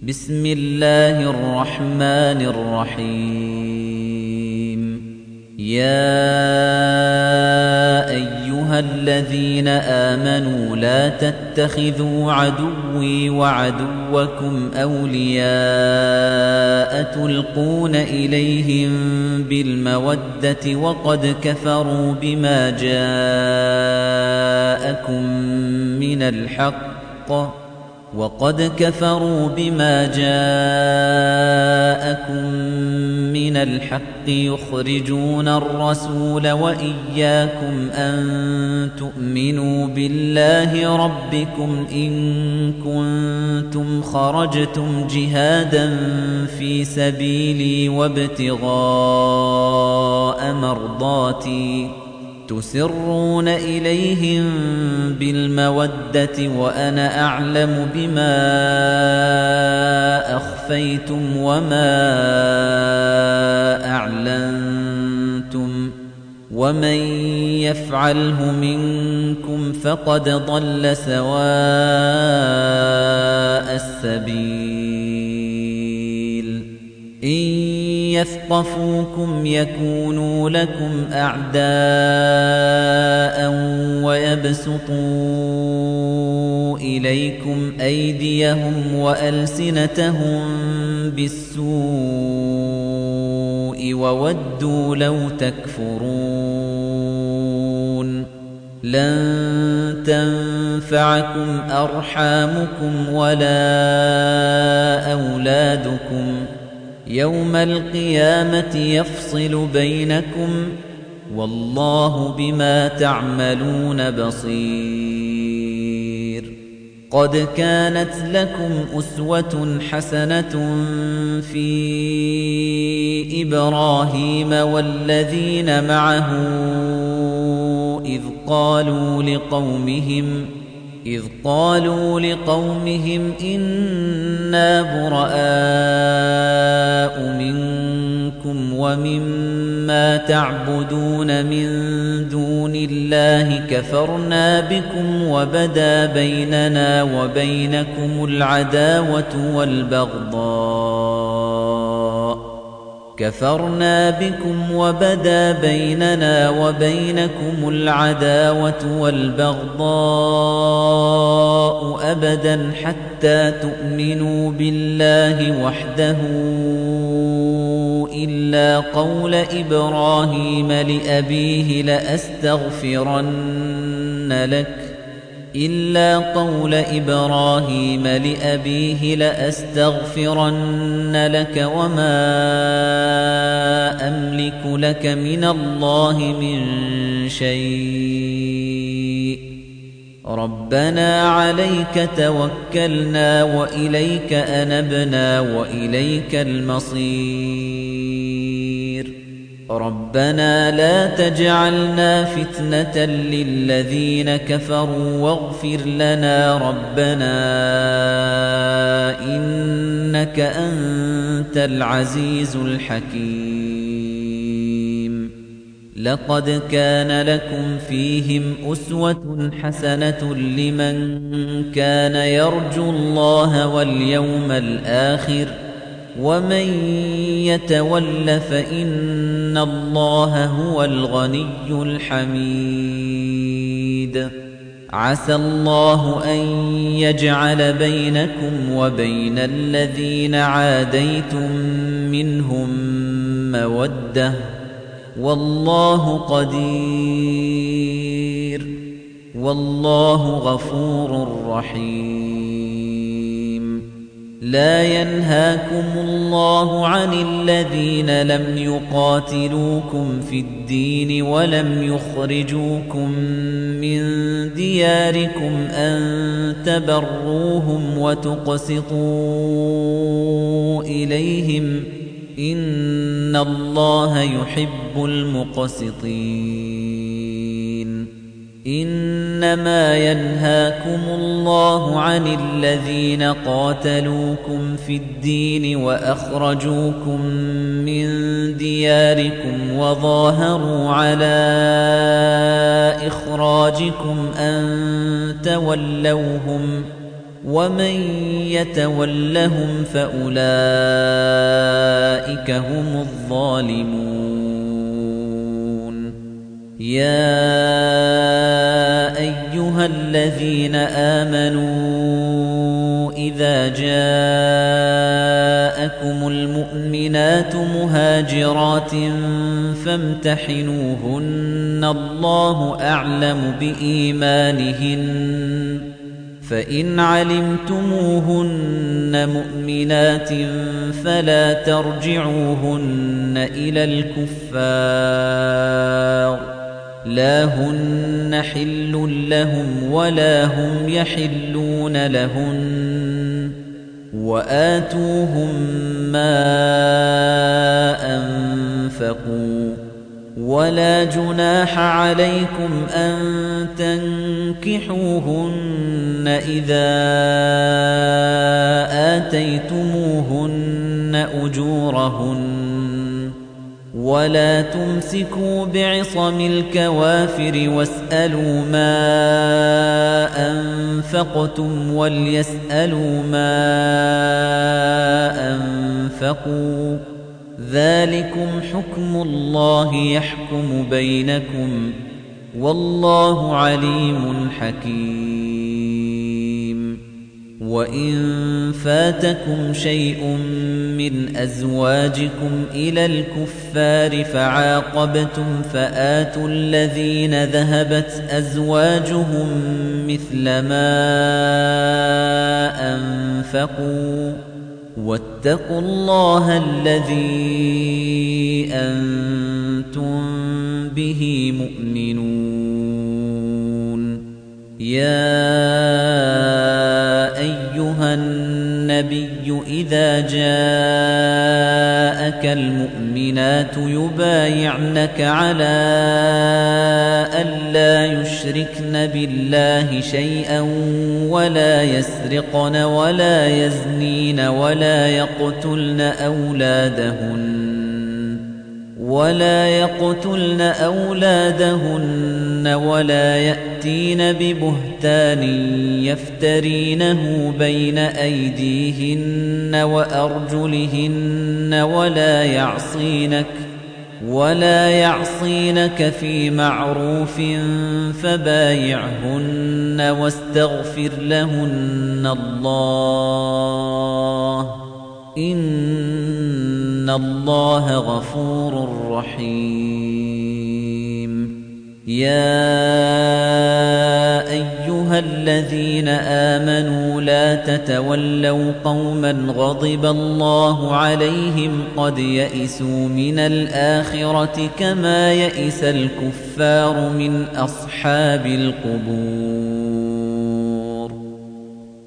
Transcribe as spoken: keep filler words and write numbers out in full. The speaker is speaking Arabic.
بسم الله الرحمن الرحيم يا أيها الذين آمنوا لا تتخذوا عدوي وعدوكم أولياء تلقون إليهم بالمودة وقد كفروا بما جاءكم من الحق وقد كفروا بما جاءكم من الحق يخرجون الرسول وإياكم أن تؤمنوا بالله ربكم إن كنتم خرجتم جهادا في سبيلي وابتغاء مرضاتي تسرون إليهم بالمودة وأنا أعلم بما أخفيتم وما أعلنتم ومن يفعله منكم فقد ضل سواء السبيل إن يثقفوكم يكونوا لكم أعداء ويبسطوا إليكم أيديهم وألسنتهم بالسوء وودوا لو تكفرون لن تنفعكم أرحامكم ولا أولادكم يوم القيامة يفصل بينكم والله بما تعملون بصير قد كانت لكم أسوة حسنة في إبراهيم والذين معه إذ قالوا لقومهم إذ قالوا لقومهم إنا براء منكم ومما تعبدون من دون الله كفرنا بكم وبدا بيننا وبينكم العداوة والبغضاء كفرنا بكم وبدا بيننا وبينكم العداوة والبغضاء أبدا حتى تؤمنوا بالله وحده إلا قول إبراهيم لأبيه لأستغفرن لك إلا قول إبراهيم لأبيه لأستغفرن لك وما أملك لك من الله من شيء ربنا عليك توكلنا وإليك أنبنا وإليك المصير ربنا لا تجعلنا فتنة للذين كفروا واغفر لنا ربنا إنك أنت العزيز الحكيم لقد كان لكم فيهم أسوة حسنة لمن كان يرجو الله واليوم الآخر ومن يتول فإن الله هو الغني الحميد عسى الله أن يجعل بينكم وبين الذين عاديتم منهم مودة والله قدير والله غفور رحيم لا ينهاكم الله عن الذين لم يقاتلوكم في الدين ولم يخرجوكم من دياركم أن تبروهم وتقسطوا إليهم إن الله يحب المقسطين إنما ينهاكم الله عن الذين قاتلوكم في الدين وأخرجوكم من دياركم وظاهروا على إخراجكم أن تولوهم ومن يتولهم فأولئك هم الظالمون يا أيها الذين آمنوا إذا جاءكم المؤمنات مهاجرات فامتحنوهن الله أعلم بإيمانهن فإن علمتموهن مؤمنات فلا ترجعوهن إلى الكفار لا هن حل لهم ولا هم يحلون لهن وآتوهم ما أنفقوا ولا جناح عليكم أن تنكحوهن إذا آتيتموهن أجورهن ولا تمسكوا بعصم الكوافر واسألوا ما أنفقتم وليسألوا ما أنفقوا ذلكم حكم الله يحكم بينكم والله عليم حكيم وإن فاتكم شيء من أزواجكم إلى الكفار فعاقبتم فآتوا الذين ذهبت أزواجهم مثل ما أنفقوا واتقوا الله الذي أنتم به مؤمنون يا أيها النبي إذا جاءك المؤمنات يبايعنك على ألا يشركن بالله شيئا ولا يسرقن ولا يزنين ولا يقتلن أولادهن ولا يقتلن أولادهن ولا يأتين ببهتان يفترينه بين أيديهن وأرجلهن ولا يعصينك ولا يعصينك في معروف فبايعهن واستغفر لهن الله إن الله غفور رحيم يا أيها الذين آمنوا لا تتولوا قوما غضب الله عليهم قد يئسوا من الآخرة كما يئس الكفار من أصحاب القبور